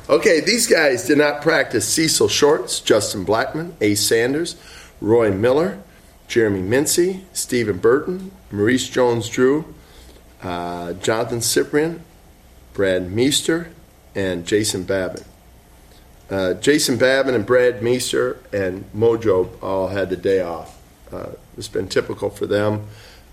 Okay, these guys did not practice. Cecil Shorts, Justin Blackman, Ace Sanders, Roy Miller, Jeremy Mincy, Stephen Burton, Maurice Jones-Drew, Jonathan Cyprian, Brad Meester, and Jason Babin. Jason Babin and Brad Meester and Mojo all had the day off. It's been typical for them.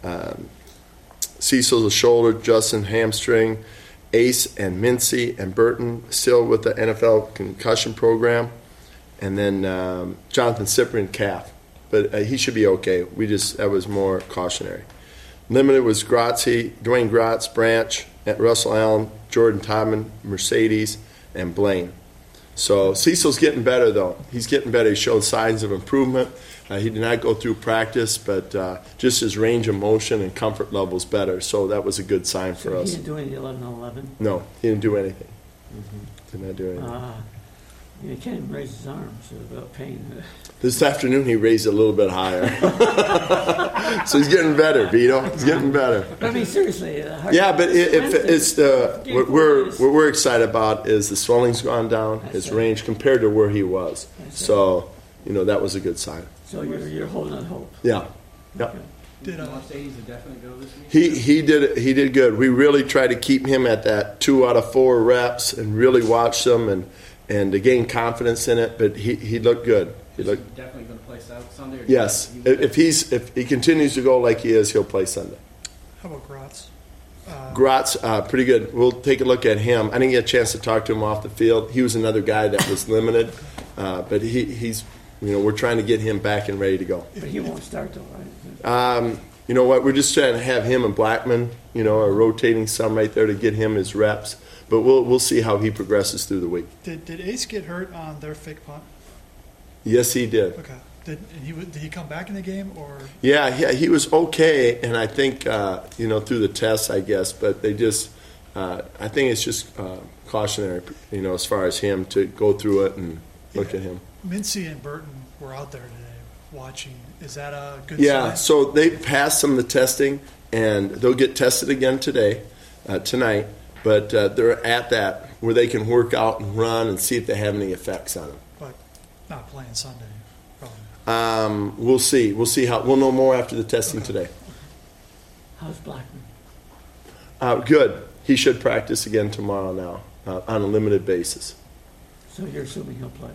Cecil's a shoulder, Justin hamstring, Ace and Mincy and Burton still with the NFL concussion program, and then Jonathan Cyprian calf, but he should be okay. That was more cautionary. Limited was Grazzi, Dwayne Gratz, Branch, Russell Allen, Jordan Todman, Mercedes, and Blaine. So Cecil's getting better, though. He's getting better. He showed signs of improvement. He did not go through practice, but just his range of motion and comfort level is better. So that was a good sign for us. He didn't do any 11-11? No, he didn't do anything. Did not do anything. He can't even raise his arms without pain. This afternoon he raised it a little bit higher. So he's getting better, Vito. He's getting better. But I mean, seriously. Yeah, but what we're excited about is the swelling's gone down, his range compared to where he was. So, that was a good sign. So you're holding on hope. Yeah. Okay. Did Mercedes a definite go this week? He did good. We really tried to keep him at that 2 out of 4 reps and really watch them and to gain confidence in it. But he looked good. He looked definitely going to play Sunday. Or yes, if he continues to go like he is, he'll play Sunday. How about Gratz? Gratz, pretty good. We'll take a look at him. I didn't get a chance to talk to him off the field. He was another guy that was limited, but he's. We're trying to get him back and ready to go. But he won't start though, right? You know what? We're just trying to have him and Blackman, are rotating some right there to get him his reps. But we'll see how he progresses through the week. Did Ace get hurt on their fake punt? Yes, he did. Okay. Did he come back in the game or? Yeah, he was okay, and I think through the tests, I guess. But they just, I think it's just cautionary, as far as him to go through it and look at him. Mincy and Burton were out there today watching. Is that a good sign? Yeah, so they passed some of the testing, and they'll get tested again tonight. But they're at that where they can work out and run and see if they have any effects on them. But not playing Sunday, probably. We'll see. We'll know more after the testing today. How's Blackman? Good. He should practice again tomorrow now on a limited basis. So you're assuming he'll play?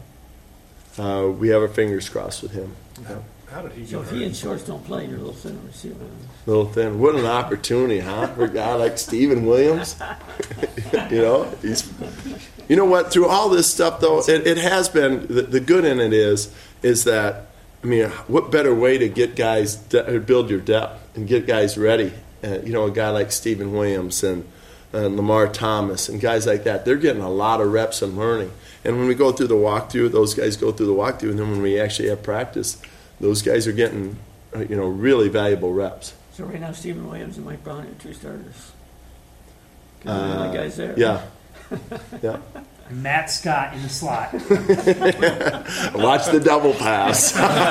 We have our fingers crossed with him. How did he get So if hurt? he and Shorts don't play, you're a little thin receiver. Little thin. What an opportunity, huh? For a guy like Stephen Williams. He's. You know what? Through all this stuff, though, it has been the good in it is that what better way to get guys build your depth and get guys ready? A guy like Stephen Williams and Lamar Thomas and guys like that. They're getting a lot of reps and learning. And when we go through the walkthrough, those guys go through the walkthrough, and then when we actually have practice, those guys are getting, really valuable reps. So right now, Stephen Williams and Mike Brown are 2 starters. My guys there. Yeah. Yeah. Matt Scott in the slot. Watch the double pass.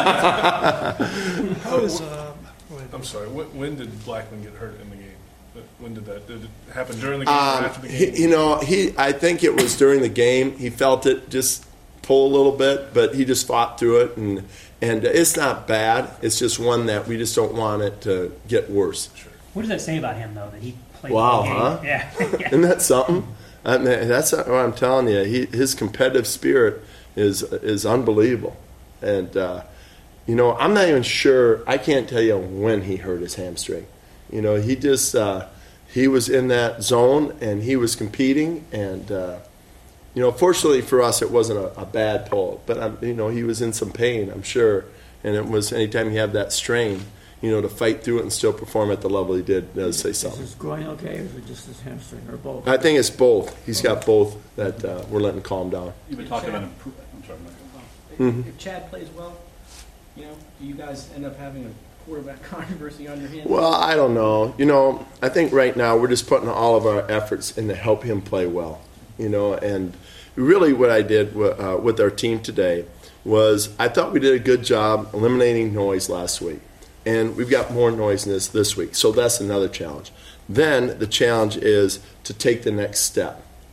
How is I'm sorry. When did Blackman get hurt in the game? When did that? Did it happen during the game or after the game? I think it was during the game. He felt it just pull a little bit, but he just fought through it, and it's not bad. It's just one that we just don't want it to get worse. Sure. What does that say about him, though, that he played Wow, the game? huh? Yeah. Isn't that something? That's what I'm telling you. His competitive spirit is unbelievable, and I'm not even sure. I can't tell you when he hurt his hamstring. He just he was in that zone and he was competing, and fortunately for us, it wasn't a bad pull. But he was in some pain, I'm sure, and it was anytime you have that strain, to fight through it and still perform at the level he did does say something. Is his groin okay, or is it just his hamstring, or both? I think it's both. He's got both that we're letting calm down. You've been talking about improvement. I'm sorry, Michael. If Chad plays well, do you guys end up having a quarterback controversy on your hands? Well, I don't know. I think right now we're just putting all of our efforts in to help him play well. And really what I did with our team today was I thought we did a good job eliminating noise last week. And we've got more noise in this week. So that's another challenge. Then the challenge is to take the next step.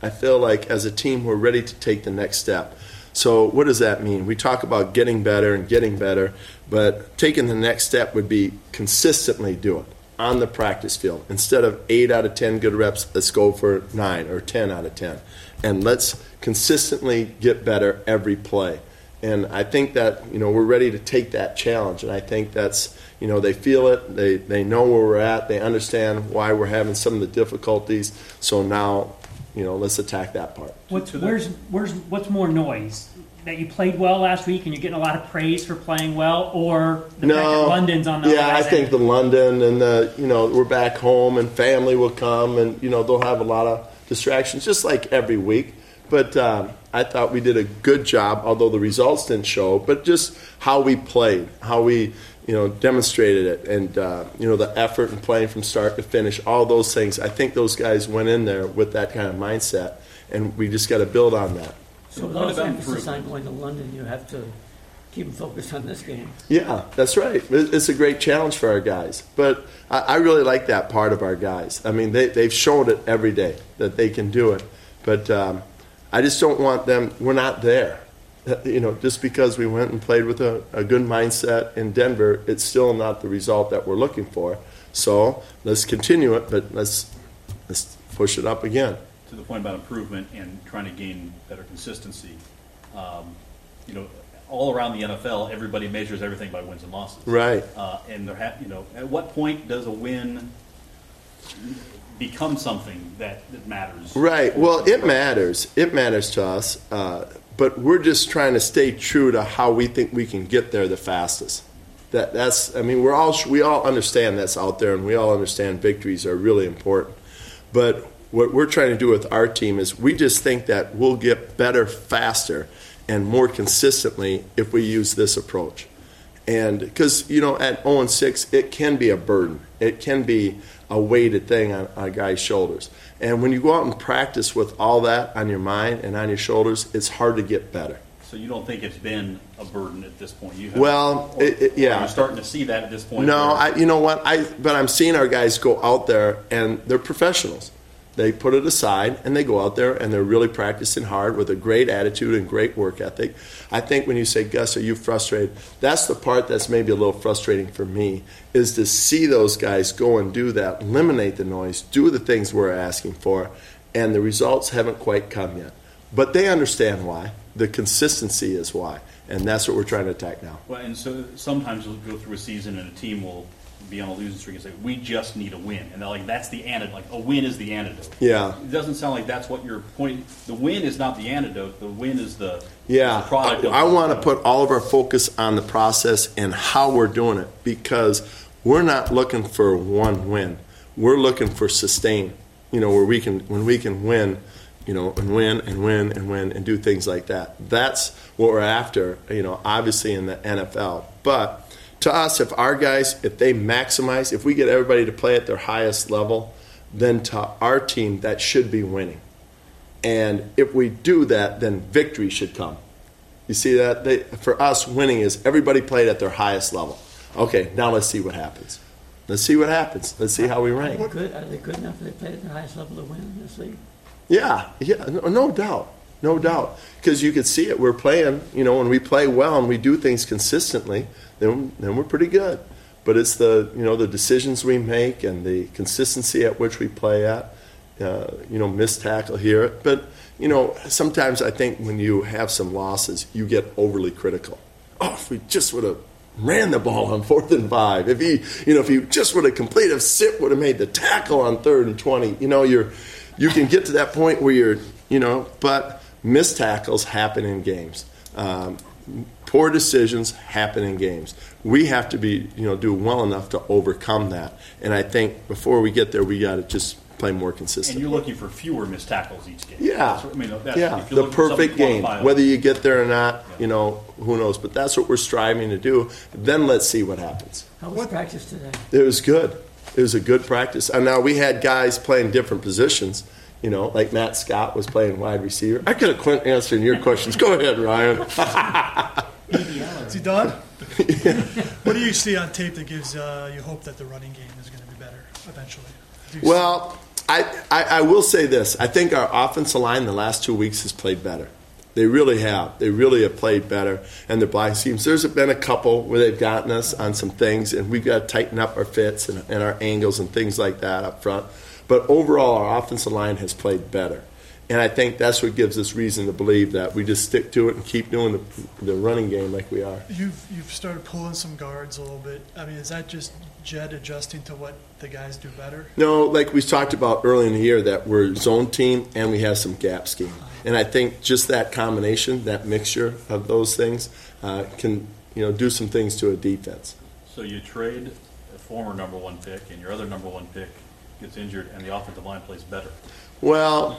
I feel like as a team we're ready to take the next step. So what does that mean? We talk about getting better, but taking the next step would be consistently do it on the practice field. Instead of 8 out of 10 good reps, let's go for 9 or 10 out of 10. And let's consistently get better every play. And I think that, we're ready to take that challenge. And I think that's, they feel it, they know where we're at, they understand why we're having some of the difficulties. So now, let's attack that part. What's more noise? That you played well last week and you're getting a lot of praise for playing well, or the fact that London's on the I think the London and we're back home and family will come and they'll have a lot of distractions just like every week. But I thought we did a good job, although the results didn't show. But just how we played, how we demonstrated it, and the effort in playing from start to finish, all those things. I think those guys went in there with that kind of mindset, and we just got to build on that. So with all the emphasis on going to London, you have to keep them focused on this game. Yeah, that's right. It's a great challenge for our guys. But I really like that part of our guys. I mean, they've shown it every day that they can do it. But I just don't want them – we're not there. Just because we went and played with a good mindset in Denver, it's still not the result that we're looking for. So let's continue it, but let's push it up again. To the point about improvement and trying to gain better consistency, all around the NFL, everybody measures everything by wins and losses. Right. And at what point does a win become something that matters? Right. Well, it matters. It matters to us, but we're just trying to stay true to how we think we can get there the fastest. We all understand that's out there, and we all understand victories are really important, but what we're trying to do with our team is we just think that we'll get better faster and more consistently if we use this approach. And because, at 0-6, it can be a burden. It can be a weighted thing on a guy's shoulders. And when you go out and practice with all that on your mind and on your shoulders, it's hard to get better. So you don't think it's been a burden at this point? Yeah. You're starting to see that at this point? No, but I'm seeing our guys go out there, and they're professionals. They put it aside, and they go out there, and they're really practicing hard with a great attitude and great work ethic. I think when you say, Gus, are you frustrated? That's the part that's maybe a little frustrating for me, is to see those guys go and do that, eliminate the noise, do the things we're asking for, and the results haven't quite come yet. But they understand why. The consistency is why, and that's what we're trying to attack now. Well, and so sometimes we'll go through a season, and a team will be on a losing streak and say, we just need a win. And they're like, that's the antidote. Like, a win is the antidote. Yeah. It doesn't sound like that's what your point. The win is not the antidote. The win is the product. I want to put all of our focus on the process and how we're doing it, because we're not looking for one win. We're looking for sustain, when we can win, and win and win and win and do things like that. That's what we're after, obviously in the NFL. But to us, if our guys, if they maximize, if we get everybody to play at their highest level, then to our team, that should be winning. And if we do that, then victory should come. You see that? For us, winning is everybody played at their highest level. Okay, now let's see what happens. Let's see what happens. Let's see how we rank. Are they good enough if they play at the highest level to win in this league? Yeah, no doubt. Because you could see it. We're playing, when we play well and we do things consistently, then we're pretty good. But it's the decisions we make and the consistency at which we play at. Missed tackle here. But, sometimes I think when you have some losses, you get overly critical. Oh, if we just would have ran the ball on 4th and 5. If he just would have completed, if Sip would have made the tackle on 3rd and 20, you can get to that point where but missed tackles happen in games. Poor decisions happen in games. We have to do well enough to overcome that. And I think before we get there, we got to just play more consistent. And you're looking for fewer missed tackles each game. Yeah. The perfect game. Whether you get there or not, who knows. But that's what we're striving to do. Then let's see what happens. How was practice today? It was good. It was a good practice. And now we had guys playing different positions. Like Matt Scott was playing wide receiver. I could have quit answering your questions. Go ahead, Ryan. Is he done? What do you see on tape that gives you hope that the running game is going to be better eventually? Well, I will say this. I think our offensive line the last 2 weeks has played better. They really have. They really have played better. And the black teams, there's been a couple where they've gotten us on some things, and we've got to tighten up our fits and our angles and things like that up front. But overall, our offensive line has played better. And I think that's what gives us reason to believe that we just stick to it and keep doing the running game like we are. You've started pulling some guards a little bit. I mean, is that just Jed adjusting to what the guys do better? No, like we talked about early in the year, that we're a zone team and we have some gap scheme. And I think just that combination, that mixture of those things, can do some things to a defense. So you trade a former number one pick, and your other number one pick gets injured, and the offensive line plays better. Well,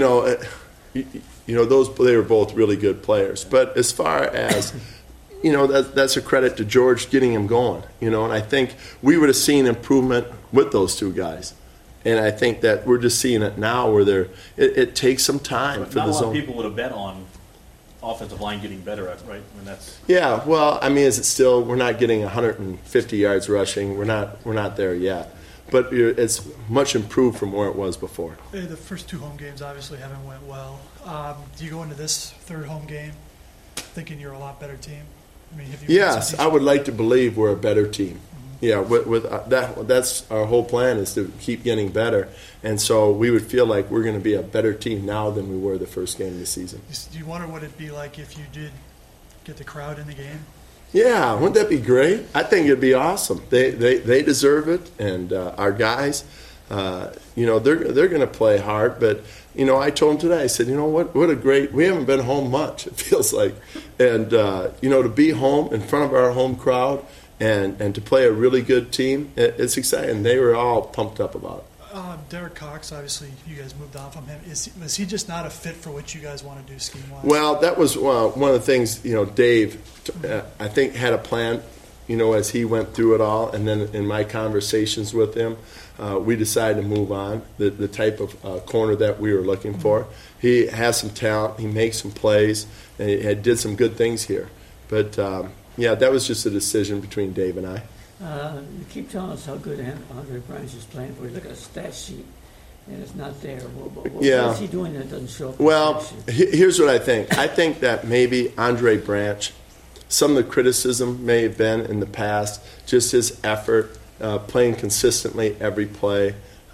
those they were both really good players. But as far as that's a credit to George getting him going. And I think we would have seen improvement with those two guys. And I think that we're just seeing it now where it takes some time But for not the a lot zone. of people would have bet on offensive line getting better, right? I mean, that's Yeah, well, I mean, is it still? We're not getting 150 yards rushing. We're not there yet, but it's much improved from where it was before. Hey, the first 2 home games obviously haven't went well. Do you go into this third home game thinking you're a lot better team? I mean, have you? Yes, I would like to believe we're a better team. Yeah, with that's our whole plan, is to keep getting better, and so we would feel like we're going to be a better team now than we were the first game of the season. Do you wonder what it'd be like if you did get the crowd in the game? Yeah, wouldn't that be great? I think it'd be awesome. They deserve it, and our guys, they're going to play hard. But I told them today, I said, what a great. We haven't been home much. It feels like, and to be home in front of our home crowd and to play a really good team, it's exciting. They were all pumped up about it. Derek Cox, obviously, you guys moved on from him. Was he just not a fit for what you guys want to do scheme-wise? Well, that was one of the things, Dave, I think, had a plan, as he went through it all. And then in my conversations with him, we decided to move on, the type of corner that we were looking for. He has some talent. He makes some plays. And he did some good things here. But, that was just a decision between Dave and I. You keep telling us how good Andre Bryant is playing, but we look at a stat sheet, and it's not there. What is he doing that doesn't show up? Well, in the stat sheet? here's what I think. I think that maybe Andre Branch, some of the criticism may have been in the past, just his effort, playing consistently every play,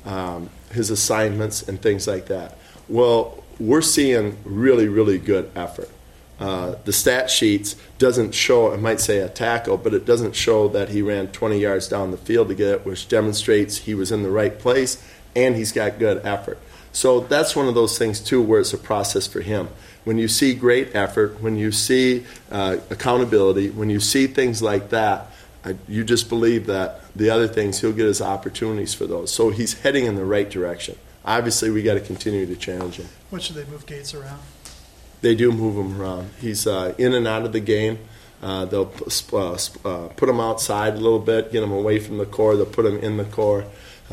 his assignments and things like that. Well, we're seeing really, really good effort. The stat sheets doesn't show, it might say a tackle, but it doesn't show that he ran 20 yards down the field to get it, which demonstrates he was in the right place and he's got good effort. So that's one of those things, too, where it's a process for him. When you see great effort, when you see accountability, when you see things like that, you just believe that the other things, he'll get his opportunities for those. So he's heading in the right direction. Obviously, we got to continue to challenge him. What should they move Gates around? They do move him around. He's in and out of the game. They'll put him outside a little bit, get him away from the core. They'll put him in the core.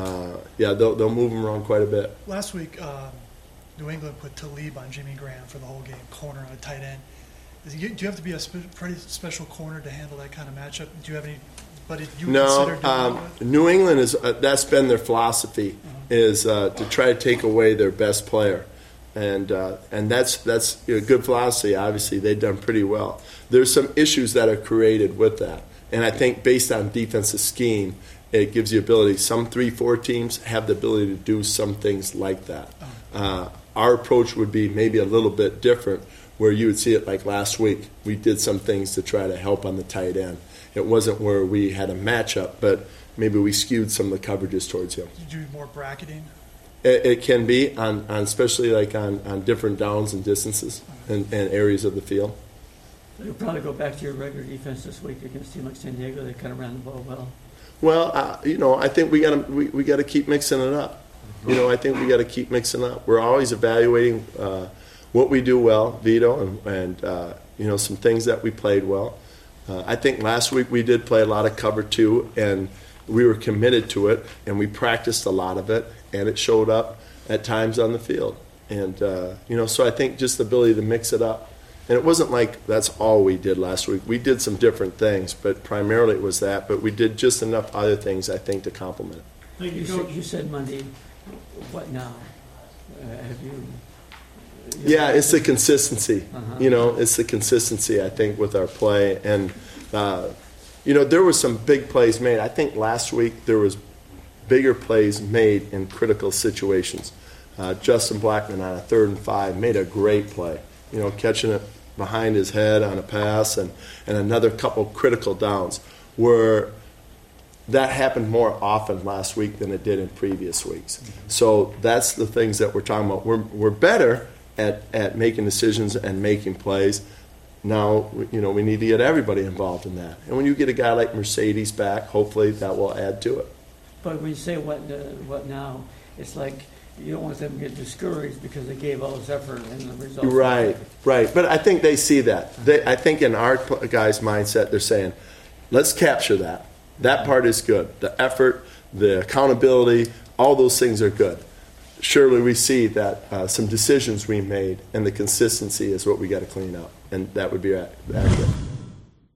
They'll move him around quite a bit. Last week, New England put Talib on Jimmy Graham for the whole game, corner on a tight end. Do you have to be a pretty special corner to handle that kind of matchup? Do you have anybody you consider doing that with? New England is that's been their philosophy, is to try to take away their best player. And that's a good philosophy. Obviously, they've done pretty well. There's some issues that are created with that, and I think based on defensive scheme, it gives you ability. Some 3-4 teams have the ability to do some things like that. Our approach would be maybe a little bit different, where you would see it like last week. We did some things to try to help on the tight end. It wasn't where we had a matchup, but maybe we skewed some of the coverages towards him. Did you do more bracketing? It can be, on especially like on different downs and distances and areas of the field. You'll probably go back to your regular defense this week against a team like San Diego. They kind of ran the ball well. Well, I think we got to keep mixing it up. I think we got to keep mixing up. We're always evaluating what we do well, Vito, and some things that we played well. I think last week we did play a lot of cover 2, and we were committed to it, and we practiced a lot of it, and it showed up at times on the field. And, so I think just the ability to mix it up. And it wasn't like that's all we did last week. We did some different things, but primarily it was that. But we did just enough other things, I think, to complement it. You said Monday what now? Have you? Yeah, it's the consistency. Uh-huh. You know, it's the consistency, I think, with our play. And, you know, there was some big plays made. I think last week there was bigger plays made in critical situations. Justin Blackman on a 3rd and 5 made a great play. You know, catching it behind his head on a pass and another couple critical downs where that happened more often last week than it did in previous weeks. Mm-hmm. So that's the things that we're talking about. We're better at making decisions and making plays. Now, you know, we need to get everybody involved in that. And when you get a guy like Mercedes back, hopefully that will add to it. But when you say what now, it's like you don't want them to get discouraged because they gave all this effort and the results. Right. But I think they see that. I think in our guys' mindset, they're saying, let's capture that. That part is good. The effort, the accountability, all those things are good. Surely we see that some decisions we made and the consistency is what we got to clean up, and that would be accurate.